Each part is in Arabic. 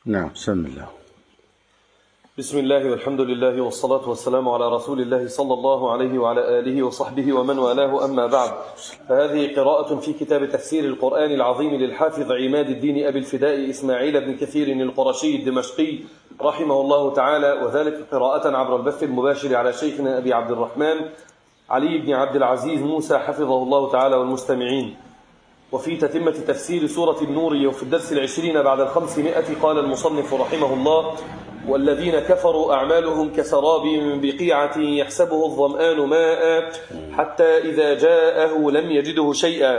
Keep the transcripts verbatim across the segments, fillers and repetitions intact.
نعم. بسم الله. بسم الله والحمد لله والصلاة والسلام على رسول الله صلى الله عليه وعلى آله وصحبه ومن والاه، أما بعد، فهذه قراءة في كتاب تفسير القرآن العظيم للحافظ عماد الدين أبي الفداء إسماعيل بن كثير القرشي الدمشقي رحمه الله تعالى، وذلك قراءة عبر البث المباشر على شيخنا أبي عبد الرحمن علي بن عبد العزيز موسى حفظه الله تعالى والمستمعين. وفي تتمة تفسير سورة النور وفي الدرس العشرين بعد الخمسمائة قال المصنف رحمه الله: والذين كفروا أعمالهم كسراب بقيعة يحسبه الظمآن ماء حتى إذا جاءه لم يجده شيئا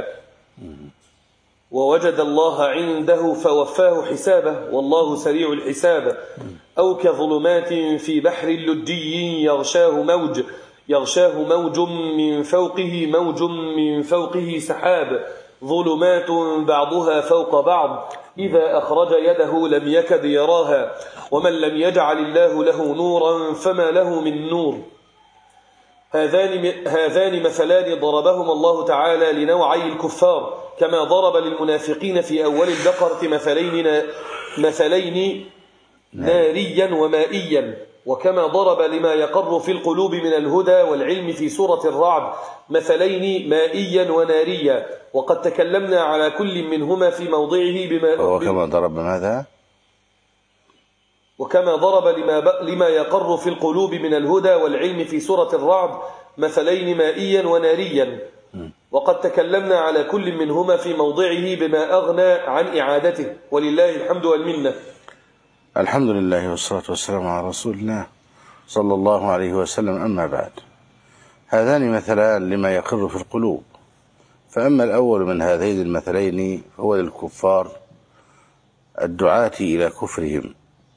ووجد الله عنده فوفاه حسابه والله سريع الحساب. أو كظلمات في بحر لجي يغشاه موج يغشاه موج من فوقه موج من فوقه سحاب ظلمات بعضها فوق بعض إذا أخرج يده لم يكد يراها ومن لم يجعل الله له نورا فما له من نور. هذان, هذان مثلان ضربهما الله تعالى لنوعي الكفار، كما ضرب للمنافقين في أول البقرة مثلين, مثلين ناريا ومائيا، وكما ضرب لما يقر في القلوب من الهدى والعلم في سورة الرعد مثلين مائيا وناريا، وقد تكلمنا على كل منهما في موضعه بما وكما ضرب ماذا؟ وكما ضرب لما, لما يقر في القلوب من الهدى والعلم في سورة الرعد مثلين مائيا وناريا، وقد تكلمنا على كل منهما في موضعه بما أغنى عن إعادته، ولله الحمد والمنة. الحمد لله والصلاة والسلام على رسول الله صلى الله عليه وسلم. أما بعد، هذان مثلان لما يقر في القلوب، فأما الأول من هذين المثلين هو للكفار الدعاة إلى كفرهم،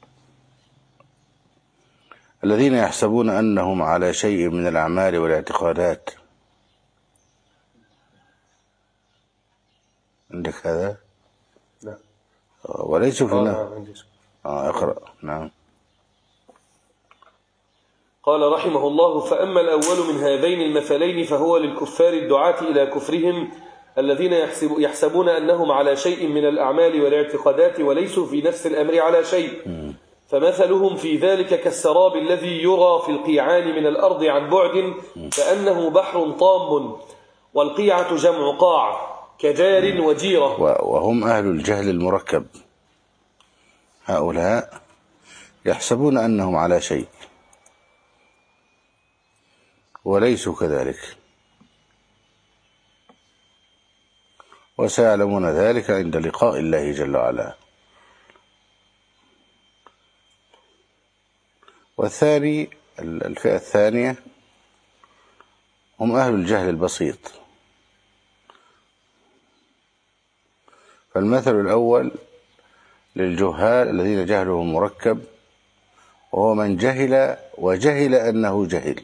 الذين يحسبون أنهم على شيء من الأعمال والاعتقادات. عندك هذا؟ لا. وليس في آه آه اقرأ. نعم. قال رحمه الله: فأما الأول من هذين المثلين فهو للكفار الدعاة إلى كفرهم، الذين يحسب يحسبون أنهم على شيء من الأعمال والاعتقادات وليسوا في نفس الأمر على شيء. م. فمثلهم في ذلك كالسراب الذي يرى في القيعان من الأرض عن بعد كأنه بحر طام، والقيعة جمع قاع كجار وجيرة. وهم أهل الجهل المركب، هؤلاء يحسبون أنهم على شيء وليسوا كذلك، وسيعلمون ذلك عند لقاء الله جل وعلا. والثاني، الفئة الثانية، هم أهل الجهل البسيط. فالمثل الأول للجهال الذين جهلهم مركب، وهو من جهل وجهل أنه جهل.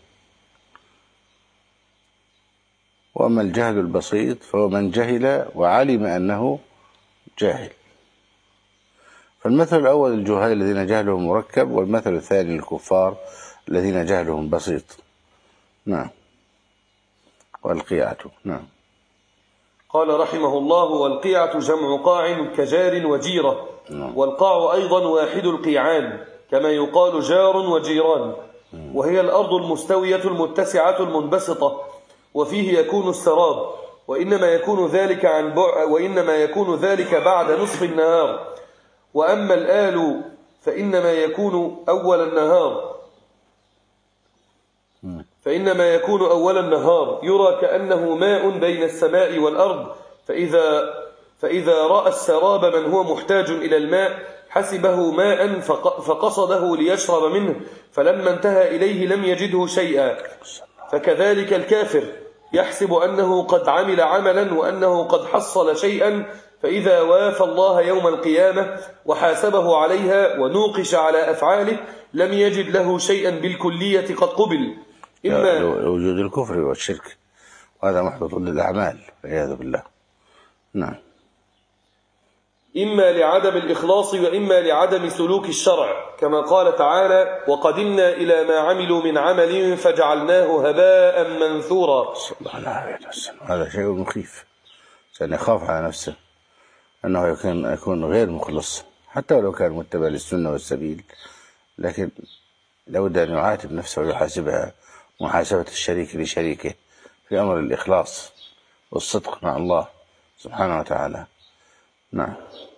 وأما الجهل البسيط فهو من جهل وعلم أنه جاهل. فالمثل الأول للجهال الذين جهلهم مركب، والمثل الثاني للكفار الذين جهلهم بسيط. نعم. والقيعة. نعم. قال رحمه الله: والقيعة جمع قاع كجار وجيرة. نعم. والقاع أيضا واحد القيعان، كما يقال جار وجيران، وهي الأرض المستوية المتسعة المنبسطة، وفيه يكون السراب، وإنما يكون ذلك عن بع... وإنما يكون ذلك بعد نصف النهار. وأما الآل فإنما يكون أول النهار فإنما يكون أول النهار يرى كأنه ماء بين السماء والأرض، فإذا, فإذا رأى السراب من هو محتاج إلى الماء حسبه ماء فقصده ليشرب منه، فلما انتهى إليه لم يجده شيئا. فكذلك الكافر يحسب أنه قد عمل عملا وأنه قد حصل شيئا، فإذا وافى الله يوم القيامة وحاسبه عليها ونوقش على أفعاله لم يجد له شيئا بالكلية قد قبل، إما وجود الكفر والشرك، وهذا محبط للأعمال والعياذ بالله. نعم. إما لعدم الإخلاص وإما لعدم سلوك الشرع، كما قال تعالى: وقدمنا إلى ما عملوا من عمل فجعلناه هباء منثورا. صلى الله عليه وسلم. هذا شيء مخيف، سأن يخاف على نفسه أنه يكون, يكون غير مخلص حتى ولو كان متبع للسنة والسبيل، لكن لابد أن يعاتب نفسه ويحاسبها محاسبة الشريك لشريكه في أمر الإخلاص والصدق مع الله سبحانه وتعالى. نعم.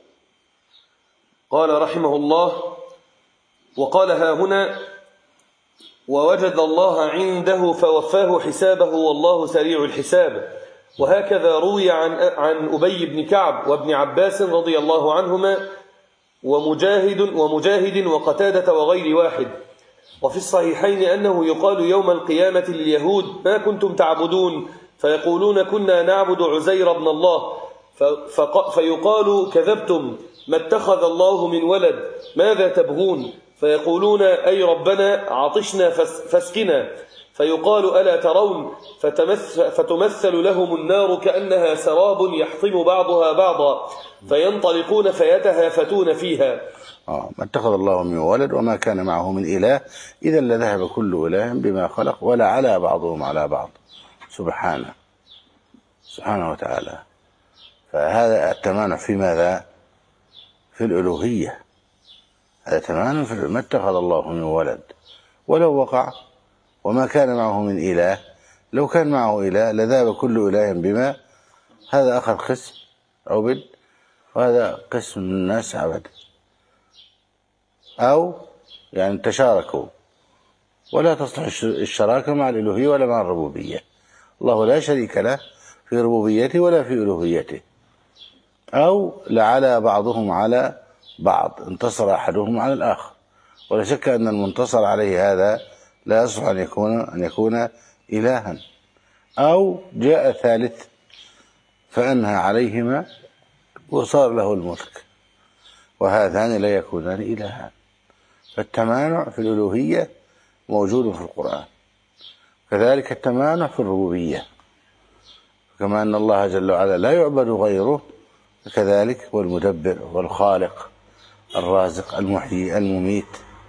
قال رحمه الله: وقال ها هنا: ووجد الله عنده فوفاه حسابه والله سريع الحساب. وهكذا روي عن عن أبي بن كعب وابن عباس رضي الله عنهما ومجاهد ومجاهد وقتادة وغير واحد. وفي الصحيحين أنه يقال يوم القيامة لليهود: ما كنتم تعبدون؟ فيقولون: كنا نعبد عزير بن الله. فيقال: كذبتم، ما اتخذ الله من ولد، ماذا تبغون؟ فيقولون: أي ربنا عطشنا فاسقنا. فيقال: ألا ترون؟ فتمثل لهم النار كأنها سراب يحطم بعضها بعضا، فينطلقون فيتهافتون فيها. آه ما اتخذ الله من ولد وما كان معه من إله، إذا لذهب كل إله بما خلق ولا على بعضهم على بعض سبحانه سبحانه وتعالى. فهذا التمانع في ماذا؟ في الألوهية. هذا تمانع في ما اتخذ الله من ولد، ولو وقع وما كان معه من إله، لو كان معه إله لذهب كل إله بما، هذا أخذ قسم عبد وهذا قسم من الناس عبد، أو يعني تشاركوا، ولا تصلح الشراكة مع الألوهية ولا مع الربوبية. الله لا شريك له في ربوبيته ولا في ألوهيته. أو لعلى بعضهم على بعض، انتصر أحدهم على الآخر، ولا شك أن المنتصر عليه هذا لا يصلح أن يكون أن يكون إلها. أو جاء ثالث فأنهى عليهما وصار له الملك، وهذان لا يكونان إلها. فالتمانع في الألوهية موجود في القرآن، كذلك التمانع في الربوبية، كما أن الله جل وعلا لا يعبد غيره، كذلك هو المدبر والخالق الرازق المحيي المميت،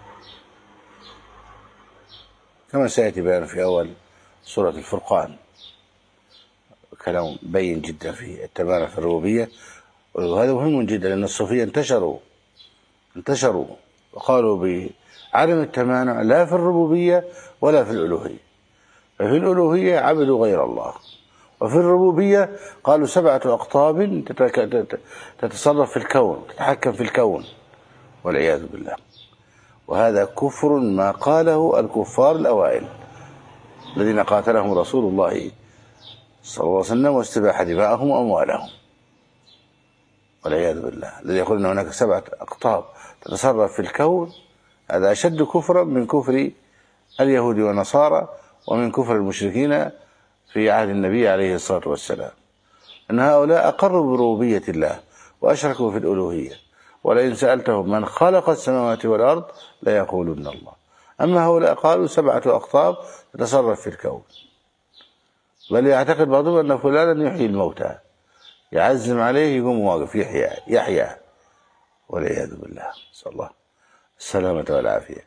كما سيأتي بيان في أول سورة الفرقان. كلام بين جدا في التمانع في الربوبية، وهذا مهم جدا لأن الصوفية انتشروا انتشروا وقالوا بعدم التمانع لا في الربوبية ولا في الألوهية. ففي الألوهية عبدوا غير الله، وفي الربوبية قالوا سبعة أقطاب تتصرف في الكون، تتحكم في الكون، والعياذ بالله. وهذا كفر ما قاله الكفار الأوائل الذين قاتلهم رسول الله صلى الله عليه وسلم واستباح دماءهم وأموالهم، والعياذ بالله. الذي يقول أن هناك سبعة أقطاب تتصرف في الكون، هذا أشد كفرا من كفر اليهود والنصارى ومن كفر المشركين في عهد النبي عليه الصلاة والسلام. أن هؤلاء أقروا بربوبية الله وأشركوا في الألوهية، ولئن سألتهم من خلق السماوات والأرض لا يقولون الله. أما هؤلاء قالوا سبعة أقطاب تتصرف في الكون، بل يعتقد بعضهم أن فلانا يحيي الموتى، يعزم عليه يقوم واقف يحيى يحيى والعياذ بالله، نسأل الله السلامة والعافية.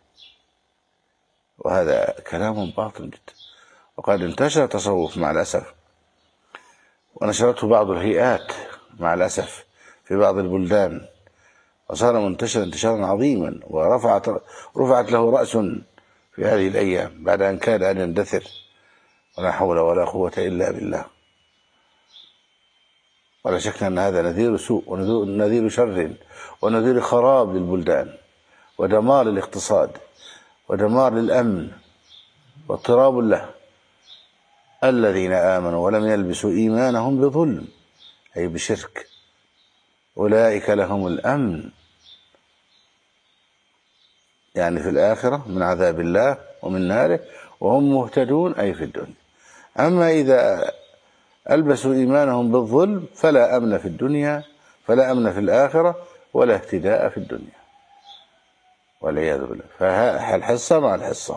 وهذا كلام باطل جدا، وقد انتشر تصوف مع الأسف، ونشرته بعض الهيئات مع الأسف في بعض البلدان، وصار منتشر انتشارا عظيما، ورفعت رفعت له رأس في هذه الأيام بعد أن كاد أن يندثر. ولا حول ولا قوة إلا بالله. ولا شك أن هذا نذير سوء ونذير شر ونذير خراب للبلدان، ودمار للاقتصاد، ودمار للأمن، واضطراب له. الذين آمنوا ولم يلبسوا إيمانهم بظلم، أي بشرك، أولئك لهم الأمن، يعني في الآخرة من عذاب الله ومن ناره، وهم مهتدون أي في الدنيا. أما إذا ألبسوا إيمانهم بالظلم فلا أمن في الدنيا، فلا أمن في الآخرة، ولا اهتداء في الدنيا، والعياذ بالله. فالحصة مع الحصة،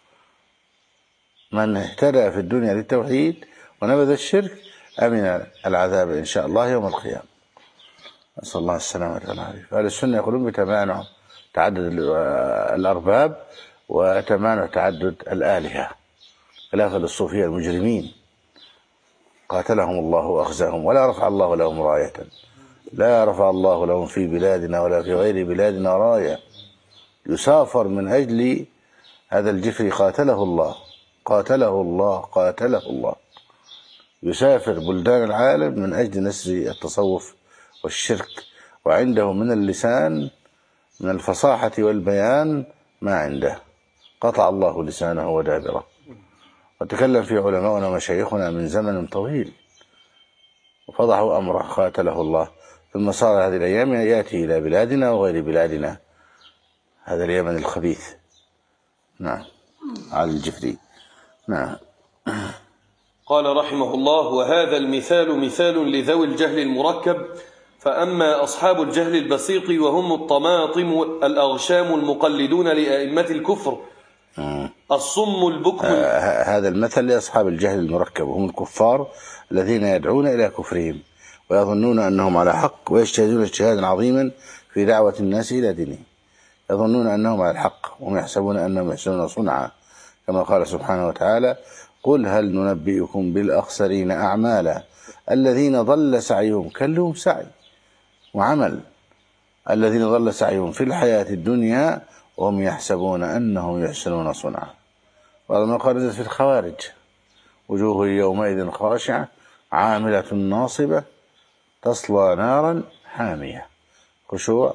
من اهتدى في الدنيا للتوحيد ونبذ الشرك أمن العذاب إن شاء الله يوم القيامة، نسأل الله السلامة والعافية. فأهل السنة يقولون بتمانع تعدد الأرباب وتمانع تعدد الآلهة، خلافا للصوفية المجرمين قاتلهم الله وأخزاهم، ولا رفع الله لهم راية لا رفع الله لهم في بلادنا ولا في غير بلادنا راية. يسافر من أجل هذا الجفري، قاتله الله قاتله الله قاتله الله، يسافر بلدان العالم من أجل نشر التصوف والشرك، وعنده من اللسان من الفصاحة والبيان ما عنده، قطع الله لسانه ودابره. وتكلم في علماؤنا ومشايخنا من زمن طويل وفضحوا أمره قاتله الله، ثم صار هذه الأيام يأتي إلى بلادنا وغير بلادنا، هذا اليمن الخبيث. نعم، على الجفري. نعم. قال رحمه الله: وهذا المثال مثال لذوي الجهل المركب، فأما أصحاب الجهل البسيط وهم الطماطم الأغشام المقلدون لأئمة الكفر الصم البكم. آه هذا المثل لأصحاب الجهل المركب، وهم الكفار الذين يدعون إلى كفرهم ويظنون أنهم على حق، ويجتهدون اجتهادا عظيما في دعوة الناس إلى دينهم، يظنون أنهم على الحق وهم يحسبون أنهم يحسنون صنعا، كما قال سبحانه وتعالى: قل هل ننبئكم بالأخسرين أعمالا الذين ضل سعيهم، كلهم سعي وعمل، الذين ضل سعيهم في الحياة الدنيا وهم يحسبون أنهم يحسنون صنعا. وهذا قال في الخوارج: وجوه يومئذ خاشعة عاملة ناصبة تصلى نارا حامية. خشوع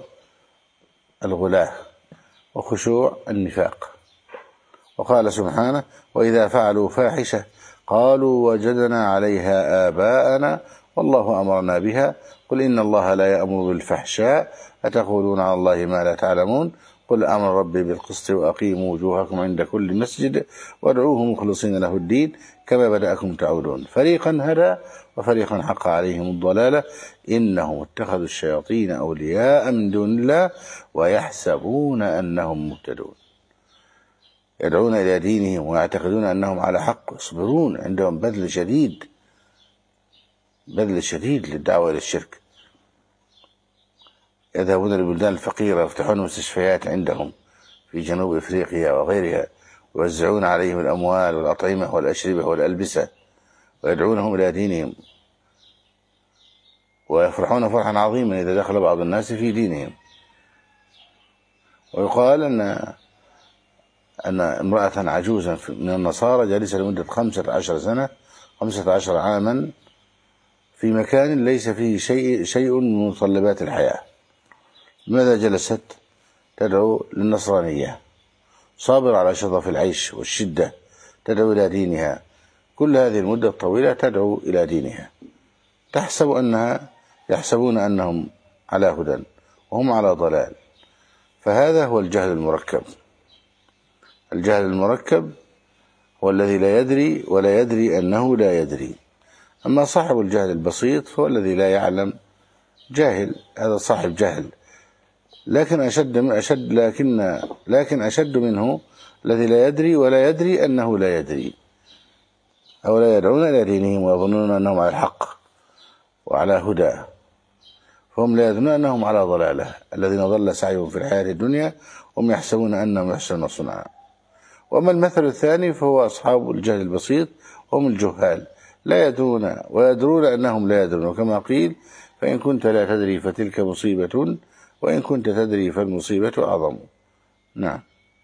الغلاة وخشوع النفاق. وقال سبحانه: وإذا فعلوا فاحشة قالوا وجدنا عليها آباءنا والله أمرنا بها قل إن الله لا يأمر بالفحشاء أتقولون على الله ما لا تعلمون قل أمر ربي بالقسط وأقيموا وجوهكم عند كل مسجد وادعوه مخلصين له الدين كما بدأكم تعودون. فريقا هدى وفريقا حق عليهم الضلالة إنهم اتخذوا الشياطين أولياء من دون الله ويحسبون أنهم مهتدون. يدعون إلى دينهم ويعتقدون أنهم على حق، يصبرون، عندهم بذل شديد بذل شديد للدعوة إلى الشرك. يذهبون للبلدان الفقيرة ويفتحون مستشفيات عندهم في جنوب إفريقيا وغيرها، ويوزعون عليهم الأموال والأطعمة والأشربة والألبسة، ويدعونهم إلى دينهم، ويفرحون فرحا عظيما إذا دخل بعض الناس في دينهم. ويقال أن أن امرأة عجوزا من النصارى جالسة لمدة خمسة عشر سنة خمسة عشر عاما في مكان ليس فيه شيء شيء من متطلبات الحياة. لماذا جلست؟ تدعو للنصرانية، صابر على شظف العيش والشدة، تدعو إلى دينها كل هذه المدة الطويلة، تدعو إلى دينها، تحسب أنها يحسبون أنهم على هدى وهم على ضلال. فهذا هو الجهل المركب. الجهل المركب هو الذي لا يدري ولا يدري أنه لا يدري. أما صاحب الجهل البسيط فهو الذي لا يعلم، جاهل، هذا صاحب جهل. لكن أشد أشد لكن لكن أشد منه الذي لا يدري ولا يدري أنه لا يدري. هؤلاء يدعون إلى دينهم ويظنون أنهم على الحق وعلى هدى، فهم لا يدرون أنهم على ضلالة. الذين ضل سعيهم في الحياة الدنيا هم يحسبون أنهم يحسنون صنعا. وأما المثل الثاني فهو أصحاب الجهل البسيط، هم الجهال، لا يدرون ويدرون أنهم لا يدرون، وكما قيل: فإن كنت لا تدري فتلك مصيبة وإن كنت تدري فالمصيبة أعظم. نعم.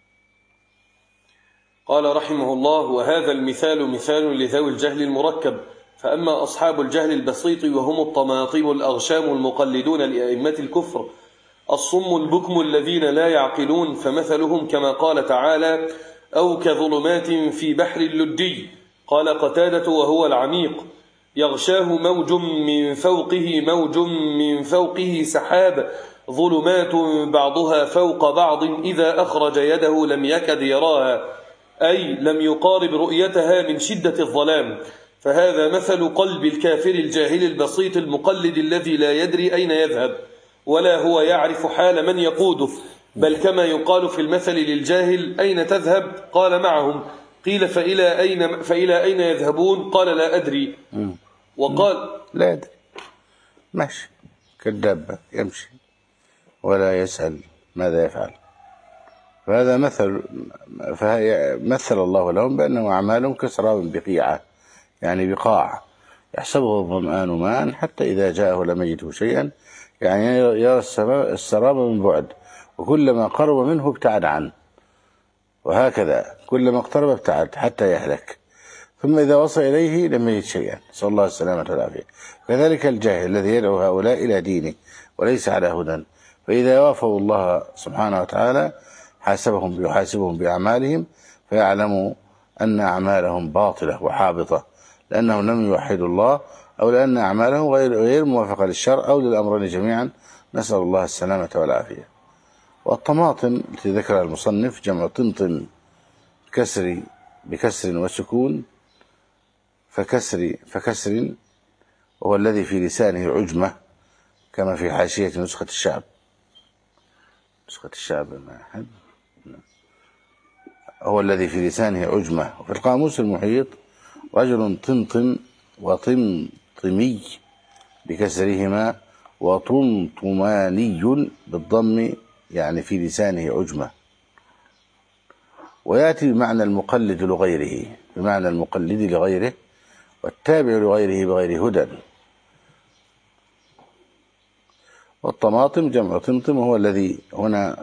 قال رحمه الله: وهذا المثال مثال لذوي الجهل المركب، فأما أصحاب الجهل البسيط وهم الطماطم الأغشام المقلدون لأئمة الكفر الصم البكم الذين لا يعقلون، فمثلهم كما قال تعالى: أو كظلمات في بحر اللجي. قال قتادة وهو العميق: يغشاه موج من فوقه موج من فوقه سحاب ظلمات بعضها فوق بعض إذا أخرج يده لم يكد يراها، أي لم يقارب رؤيتها من شدة الظلام. فهذا مثل قلب الكافر الجاهل البسيط المقلد الذي لا يدري أين يذهب ولا هو يعرف حال من يقوده، بل كما يقال في المثل للجاهل: أين تذهب؟ قال: معهم. قيل: فإلى أين, فإلى أين يذهبون؟ قال: لا أدري. وقال: لا أدري، ماشي كالدابة يمشي ولا يسأل ماذا يفعل. فهذا مثل مثل الله لهم بأنه أعمالهم كسراب بقيعة، يعني بقاع، يحسبه الظمآن ماء حتى إذا جاءه لم يجده شيئا يعني يرى السراب من بعد، وكلما قرب منه ابتعد عنه، وهكذا كلما اقترب ابتعد حتى يهلك، ثم إذا وصل إليه لم يجد شيئا، صلى الله السلامة والعافية. كذلك الجاهل الذي يدعو هؤلاء إلى دينه وليس على هدى، فإذا وافوا الله سبحانه وتعالى حاسبهم يحاسبهم بأعمالهم، فيعلموا أن أعمالهم باطلة وحابطة، لأنهم لم يوحدوا الله، أو لأن أعمالهم غير غير موافقة للشرع، أو للأمرين جميعا، نسأل الله السلامة والعافية. والطماطم التي ذكرها المصنف جمع طمطم كسر بكسر وسكون، فكسر فكسر وهو الذي في لسانه عجمة، كما في حاشية نسخة الشعب. نسخة الشعب ما أحد هو الذي في لسانه عجمة. وفي القاموس المحيط رجل طمطم وطمطمي بكسرهما، وطمطماني بالضم، يعني في لسانه عجمة. ويأتي بمعنى المقلد لغيره، بمعنى المقلد لغيره، والتابع لغيره بغير هدى. والطماطم جمع طمطم، وهو الذي هنا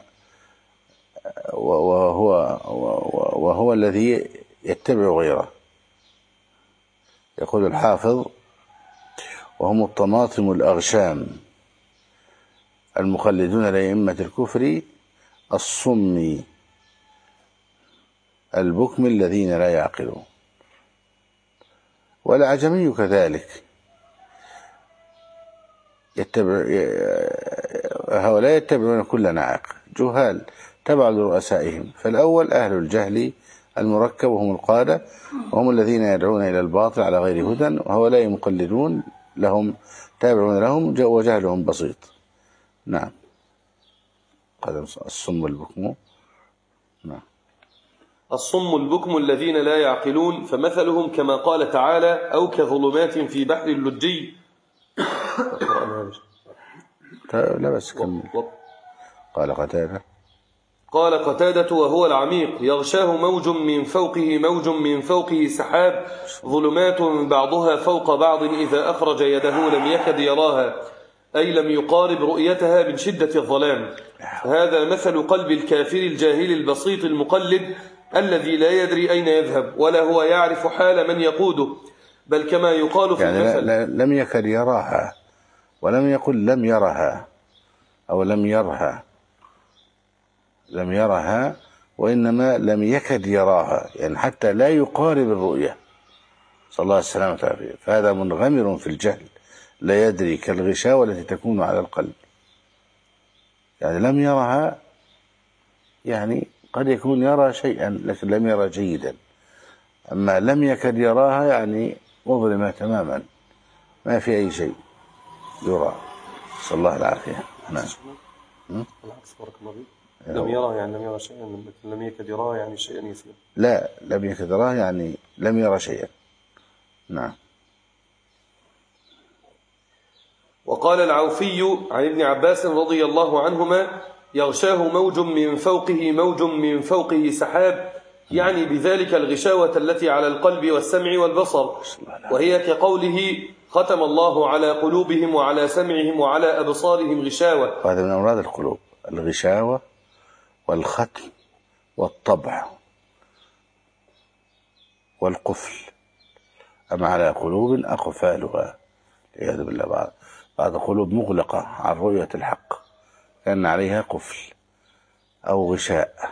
وهو, وهو الذي يتبع غيره. يقول الحافظ: وهم الطماطم الأغشام المخلدون لأئمة الكفر الصم البكم الذين لا يعقلون. والأعجمي كذلك يتبع، هؤلاء يتبعون كل ناعق، جهال تبع لرؤسائهم. فالأول أهل الجهل المركب، وهم القادة، وهم الذين يدعون إلى الباطل على غير هدى، وهؤلاء مقلدون لهم تابعون لهم، وجهلهم بسيط. نعم. قال الصم البكم. نعم. الصم البكم الذين لا يعقلون، فمثلهم كما قال تعالى: أو كظلمات في بحر اللجي. لا بس كمل. قال قتادة قال قتادة وهو العميق: يغشاه موج من فوقه موج من فوقه سحاب، ظلمات بعضها فوق بعض إذا أخرج يده لم يكد يراها، أي لم يقارب رؤيتها من شدة الظلام. هذا مثل قلب الكافر الجاهل البسيط المقلد، الذي لا يدري أين يذهب، ولا هو يعرف حال من يقوده، بل كما يقال في يعني المثل: لم يكد يراها، ولم يقل لم يرها أو لم يرها، لم يرها، وإنما لم يكد يراها، يعني حتى لا يقارب الرؤية، صلى الله عليه وسلم. فهذا منغمر في الجهل، لا يدري، كالغشاوة التي تكون على القلب. يعني لم يرها، يعني قد يكون يرى شيئا لكن لم يرى جيدا. أما لم يكد يراها يعني مظلمة تماما، ما في أي شيء يرى، صلى الله العافية. نعم. العكس، بارك الله فيك. لم يرى يعني لم يرى شيئا، لم يكد يراه يعني شيئا يسير. لا، لم يكد يراه يعني لم يرى شيئا. نعم. وقال العوفي عن ابن عباس رضي الله عنهما: يغشاه موج من فوقه موج من فوقه سحاب، يعني بذلك الغشاوة التي على القلب والسمع والبصر، وهي كقوله: ختم الله على قلوبهم وعلى سمعهم وعلى أبصارهم غشاوة. وهذا من أمراض القلوب، الغشاوة والختم والطبع والقفل. أم على قلوب أقفالها، والعياذ بالله. بعض بعض قلوب مغلقة عن رؤية الحق، كان عليها قفل أو غشاء،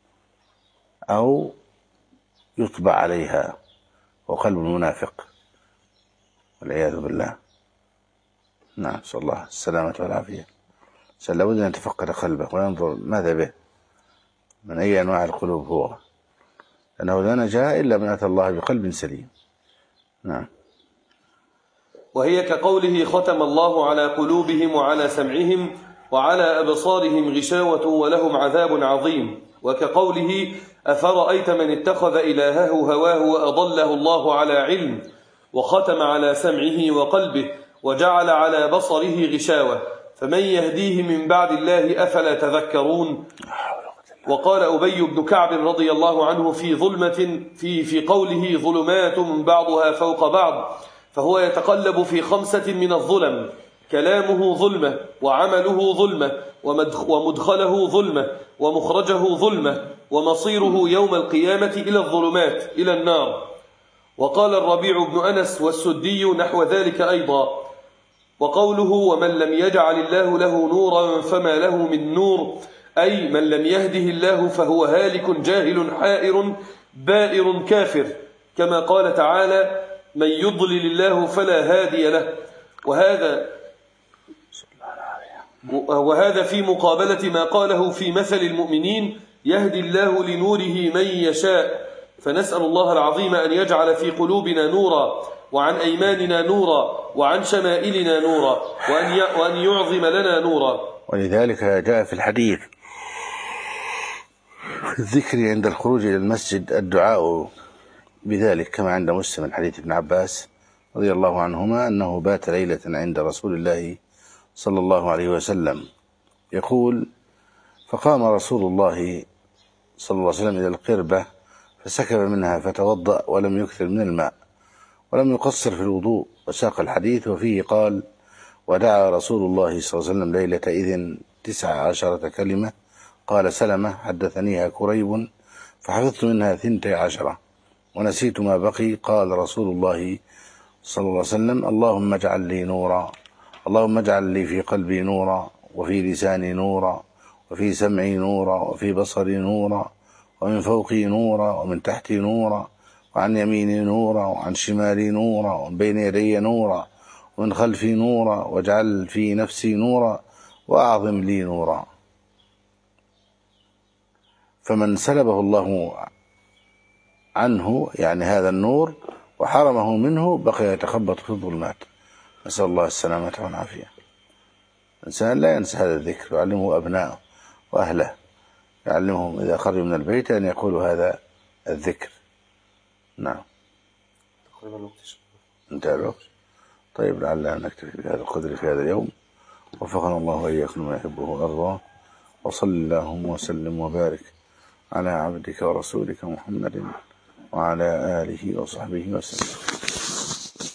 أو يطبع عليها، وقلب المنافق، والعياذ بالله. نعم، صلى الله السلامة والعافية. لابد أن يتفقد قلبه وينظر ماذا به، من أي أنواع القلوب هو، لأنه لا نجاة إلا من أتى الله بقلب سليم. نعم. وهي كقوله: ختم الله على قلوبهم وعلى سمعهم وعلى أبصارهم غشاوة ولهم عذاب عظيم. وكقوله: أفرأيت من اتخذ إلهه هواه وأضله الله على علم وختم على سمعه وقلبه وجعل على بصره غشاوة فمن يهديه من بعد الله أفلا تذكرون. وقال أبي بن كعب رضي الله عنه في ظلمة في في قوله: ظلمات بعضها فوق بعض، فهو يتقلب في خمسة من الظلم: كلامه ظلمة، وعمله ظلمة، ومدخله ظلمة، ومخرجه ظلمة، ومصيره يوم القيامة إلى الظلمات، إلى النار. وقال الربيع بن أنس والسدي نحو ذلك أيضا. وقوله ومن لم يجعل الله له نورا فما له من نور، أي من لم يهده الله فهو هالك جاهل حائر بائر كافر، كما قال تعالى من يضلل الله فلا هادي له. وهذا وهذا في مقابلة ما قاله في مثل المؤمنين يهدي الله لنوره من يشاء. فنسأل الله العظيم أن يجعل في قلوبنا نورا، وعن أيماننا نورا، وعن شمائلنا نورا، وأن يعظم لنا نورا. ولذلك جاء في الحديث الذكر عند الخروج إلى المسجد الدعاء بذلك، كما عند مسلم من حديث ابن عباس رضي الله عنهما أنه بات ليلة عند رسول الله صلى الله عليه وسلم يقول فقام رسول الله صلى الله عليه وسلم إلى القربة فسكب منها فتوضأ ولم يكثر من الماء ولم يقصر في الوضوء، وساق الحديث وفيه قال ودعا رسول الله صلى الله عليه وسلم ليلة إذن تسع عشرة كلمة. قال سلمة حدثنيها كريب فحفظت منها ثنتي عشرة ونسيت ما بقي. قال رسول الله صلى الله عليه وسلم اللهم اجعل لي نورا، اللهم اجعل لي في قلبي نورا، وفي لساني نورا، وفي سمعي نورا، وفي بصري نورا، ومن فوقي نورا، ومن تحتي نورا، وعن يميني نورا، وعن شمالي نورا، ومن بين يدي نورا، ومن خلفي نورا، واجعل في نفسي نورا، وأعظم لي نورا. فمن سلبه الله عنه يعني هذا النور وحرمه منه بقي يتخبط في الظلمات، نسأل الله السلامة والعافية. الإنسان لا ينسى هذا الذكر، يعلمه أبنائه وأهله، يعلمهم إذا خرجوا من البيت أن يقولوا هذا الذكر. نعم انتهى الوقت. طيب لعلنا نكتفي بهذا القدر في هذا اليوم، وفقنا الله وإياكم ما يحبه ويرضاه، وصل اللهم وسلم وبارك على عبدك ورسولك محمد وعلى آله وصحبه وسلم.